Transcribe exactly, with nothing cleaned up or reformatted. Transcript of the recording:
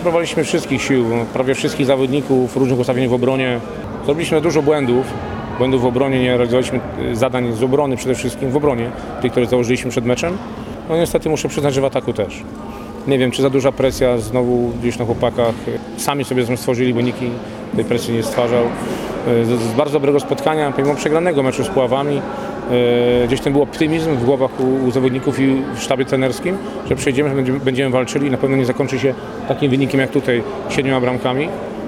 próbowaliśmy wszystkich sił, prawie wszystkich zawodników, różnych ustawień w obronie. Zrobiliśmy dużo błędów, błędów w obronie, nie realizowaliśmy zadań z obrony, przede wszystkim w obronie, tych, które założyliśmy przed meczem. No niestety muszę przyznać, że w ataku też. Nie wiem, czy za duża presja znowu gdzieś na chłopakach. Sami sobie ją stworzyli, bo nikt tej presji nie stwarzał. Z, z bardzo dobrego spotkania, pomimo przegranego meczu z Puławami, gdzieś ten był optymizm w głowach u, u zawodników i w sztabie trenerskim, że przejdziemy, że będziemy, będziemy walczyli i na pewno nie zakończy się takim wynikiem jak tutaj, siedmioma bramkami.